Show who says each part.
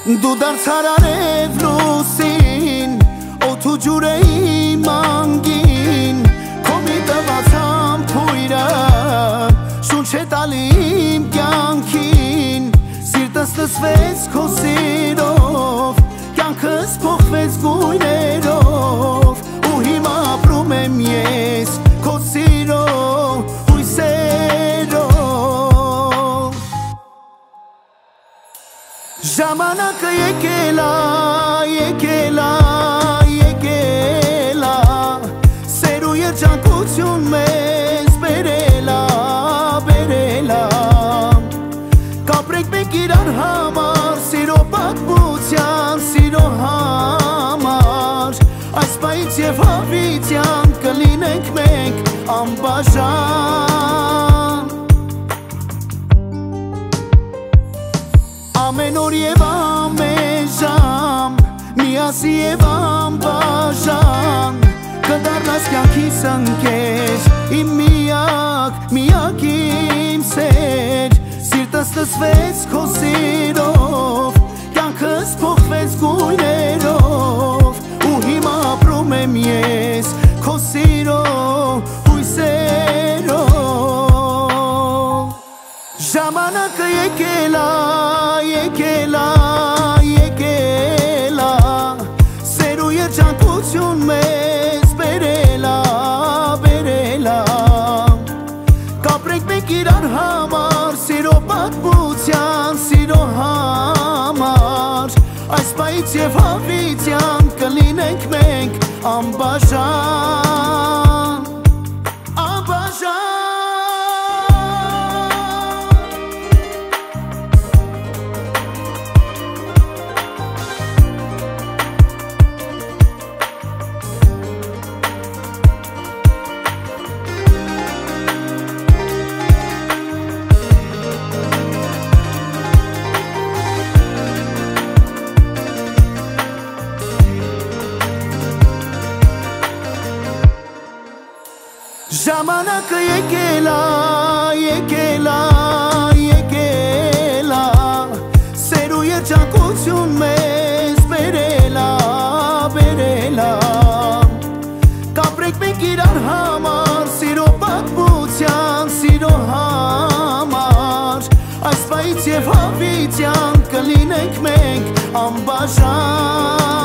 Speaker 1: Դու դարձար արև լուսին, օդու ջուր է իմ անգին, քո մի տված համբույրը շունչ է տալի իմ կյանքին, սիրտս լսվեց քո սիրով, կյանքս փոխվեց գույներով, ու հիմա ապրում եմ ես քո սիրով, հույսերով։ Ժամանակը եկել է, եկել է, եկել է, սեր ու երջանկություն մեզ բերել է, բերել է, կապրենք մենք իրար համար, սիրո պատմության, սիրո համար, այս պահից և հավիտյան կլինենք մենք անբաժան։ Ամեն օր և ամեն ժամ, միասին և անբաժան, կդառնաս կյանքիս ընկեր, իմ միակ, միակ իմ սեր, սիրտս լսվեց քո սիրով, կյանքս փոխվեց գույներով, ու հիմա ապրում եմ ես քո սիրով, հույսերով։ Ժամանակը եկել է, եկել է, եկել է, սեր ու երջանկություն մեզ բերել է, բերել է, կապրենք մենք իրար համար, սիրո պատմության, սիրո համար, այս պահից և հավիտյան կլինենք մենք անբաժան, անբաժան։ Ժամանակը եկել է, եկել է, եկել է, սեր ու երջանկություն մեզ բերել է, բերել է, կապրենք մենք իրար համար, սիրո պատմության, սիրո համար, այս պահից և հավիտյան կլինենք մենք անբաժան։